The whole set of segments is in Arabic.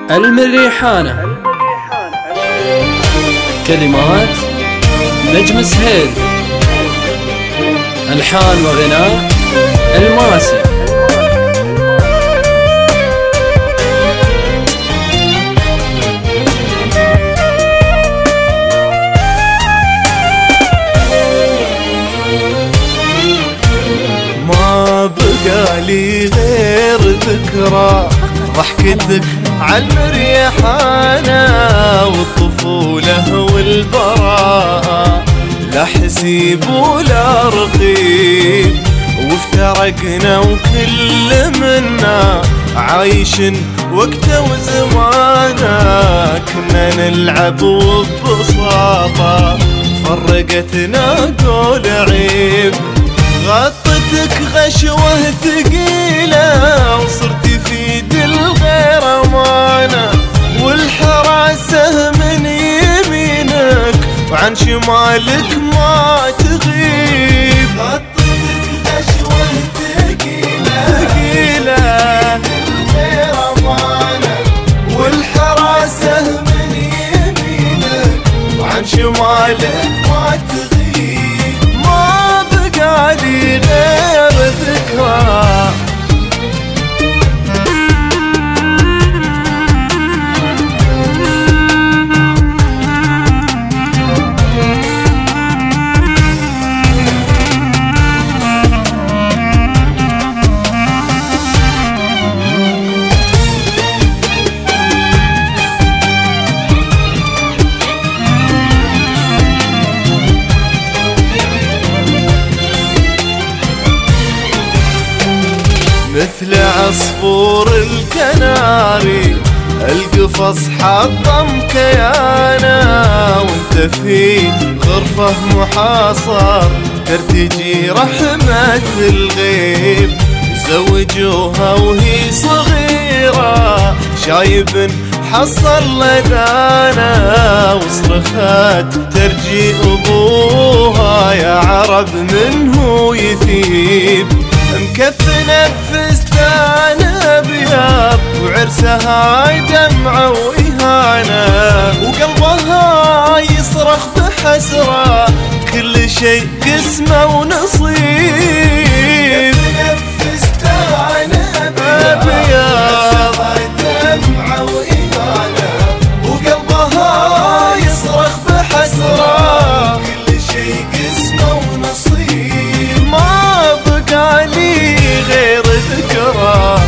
المريحانة. كلمات نجم سهيل، ألحان وغناء الماسي. ما بقى لي غير ذكرى ضحكتك عالمريحانة والطفولة والبراءة، لا حسيب ولا رقيب، وافترقنا وكل منا عايش وقته وزمانه. كنا نلعب وببساطة فرقتنا قول عيب، غطتك غشوة ثقيلة وصرت في دل غير أمانة، والحراسة من يمينك وعن شمالك ما تغيب. غطتك غشوة ثقيلة غير أمانة، والحراسة من يمينك وعن شمالك ما تغيب. ما بقى لي غير ذكرى. مثل عصفور الكناري القفص حطم كيانا، وانت في غرفة محاصر ترتجي رحمة الغيب. زوجوها وهي صغيرة شايب حصل لدانا، وصرخت ترجي أبوها يا عرب منه يثيب. مكفنة بفستان أبيض وعرسها دمعة وإهانة، وقلبها يصرخ بحسرة كل شيء قسمة ونصيب. مكفنة بفستان أبيض دمعة وإهانة، وقلبها يصرخ بحسرة كل شيء قسمة ونصيب. ما بقى لي غير ذكرى.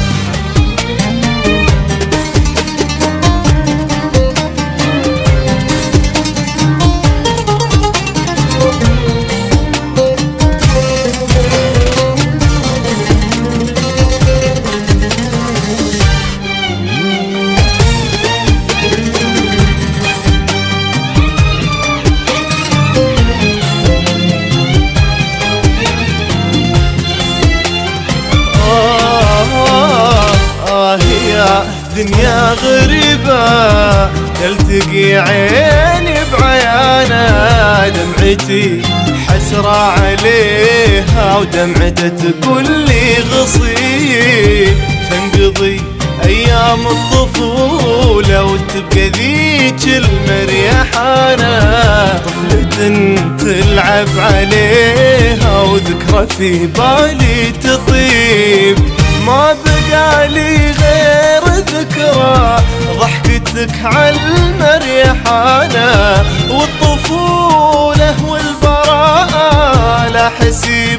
دنيا غريبة تلتقي عيني بعيانا، دمعتي حسرة عليها ودمعتها تقول لي غصيب. تنقضي أيام الطفولة وتبقى ذيك المريحانة، طفلة تلعب عليها وذكرى في بالي تطيب. ما بقى لي غير ذكرى ضحكتك عالمريحانة والطفولة والبراءة، لا حسيب